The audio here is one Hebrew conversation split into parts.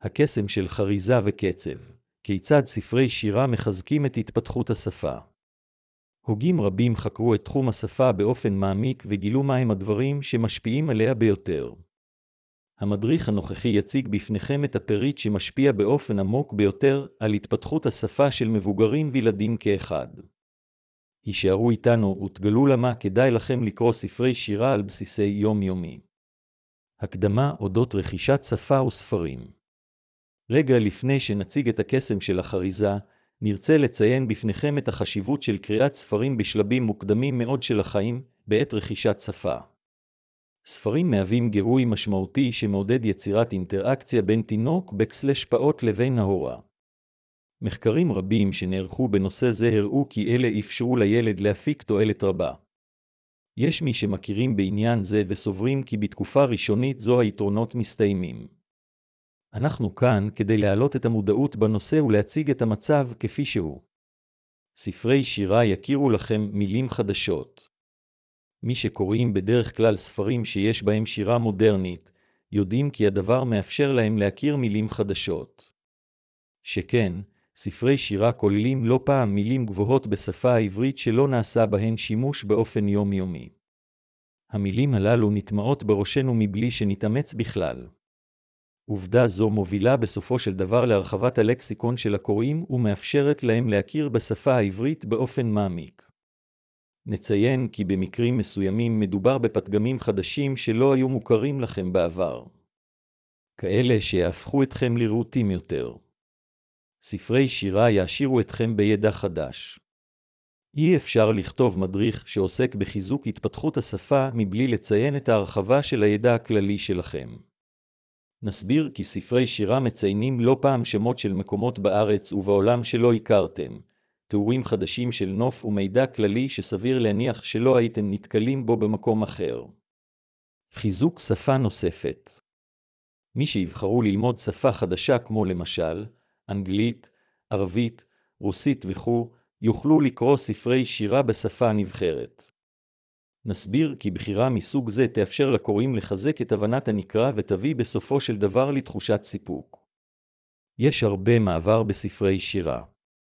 הקסם של חריזה וקצב. כיצד ספרי שירה מחזקים את התפתחות השפה. הוגים רבים חקרו את תחום השפה באופן מעמיק וגילו מהם הדברים שמשפיעים עליה ביותר. המדריך הנוכחי יציג בפניכם את הפריט שמשפיע באופן עמוק ביותר על התפתחות השפה של מבוגרים וילדים כאחד. הישארו איתנו ותגלו למה כדאי לכם לקרוא ספרי שירה על בסיסי יום-יומי. הקדמה אודות רכישת שפה וספרים. רגע לפני שנציג את הקסם של החריזה, נרצה לציין בפניכם את החשיבות של קריאת ספרים בשלבים מוקדמים מאוד של החיים, בעת רכישת שפה. ספרים מהווים גירוי משמעותי שמעודד יצירת אינטראקציה בין תינוק פעוט לבין ההורה. מחקרים רבים שנערכו בנושא זה הראו כי אלה אפשרו לילד להפיק תועלת רבה. יש מי שמכירים בעניין זה וסוברים כי בתקופה ראשונית זו היתרונות מסתיימים. אנחנו כאן כדי להעלות את המודעות בנושא ולהציג את המצב כפי שהוא. ספרי שירה יכירו לכם מילים חדשות. מי שקוראים בדרך כלל ספרים שיש בהם שירה מודרנית, יודעים כי הדבר מאפשר להם להכיר מילים חדשות. שכן, ספרי שירה כוללים לא פעם מילים גבוהות בשפה העברית שלא נעשה בהן שימוש באופן יומיומי. המילים הללו נטמעות בראשנו מבלי שנתאמץ בכלל. עובדה זו מובילה בסופו של דבר להרחבת הלקסיקון של הקוראים ומאפשרת להם להכיר בשפה העברית באופן מעמיק. נציין כי במקרים מסוימים מדובר בפתגמים חדשים שלא היו מוכרים לכם בעבר. כאלה שיהפכו אתכם לרהוטים יותר. ספרי שירה יעשירו אתכם בידע חדש. אי אפשר לכתוב מדריך שעוסק בחיזוק התפתחות השפה מבלי לציין את ההרחבה של הידע הכללי שלכם. נסביר כי ספרי שירה מציינים לא פעם שמות של מקומות בארץ ובעולם שלא הכרתם, תיאורים חדשים של נוף ומידע כללי שסביר להניח שלא הייתם נתקלים בו במקום אחר. חיזוק שפה נוספת. מי שיבחרו ללמוד שפה חדשה כמו למשל, אנגלית, ערבית, רוסית וכו', יוכלו לקרוא ספרי שירה בשפה הנבחרת. נסביר כי בחירה מסוג זה תאפשר לקוראים לחזק את הבנת הנקרא ותביא בסופו של דבר לתחושת סיפוק. יש הרבה מעבר בספרי שירה.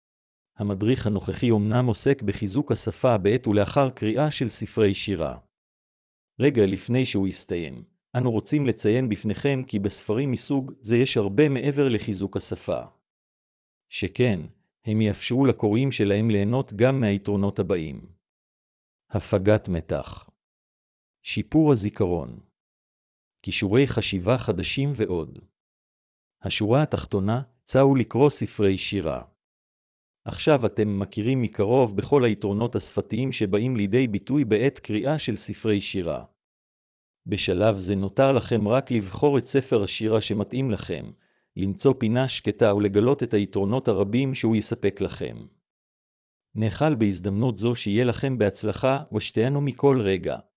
המדריך הנוכחי אומנם עוסק בחיזוק השפה בעת ולאחר קריאה של ספרי שירה. רגע לפני שהוא יסתיים, אנו רוצים לציין בפניכם כי בספרים מסוג זה יש הרבה מעבר לחיזוק השפה. שכן, הם יאפשרו לקוראים שלהם ליהנות גם מהיתרונות הבאים. הפגת מתח. שיפור הזיכרון. כישורי חשיבה חדשים ועוד. השורה התחתונה, צאו לקרוא ספרי שירה. עכשיו אתם מכירים מקרוב בכל היתרונות השפתיים שבאים לידי ביטוי בעת קריאה של ספרי שירה. בשלב זה נותר לכם רק לבחור את ספר השירה שמתאים לכם, למצוא פינה שקטה ולגלות את היתרונות הרבים שהוא יספק לכם. נאחל בהזדמנות זו שיהיה לכם בהצלחה ושתהנו מכל רגע.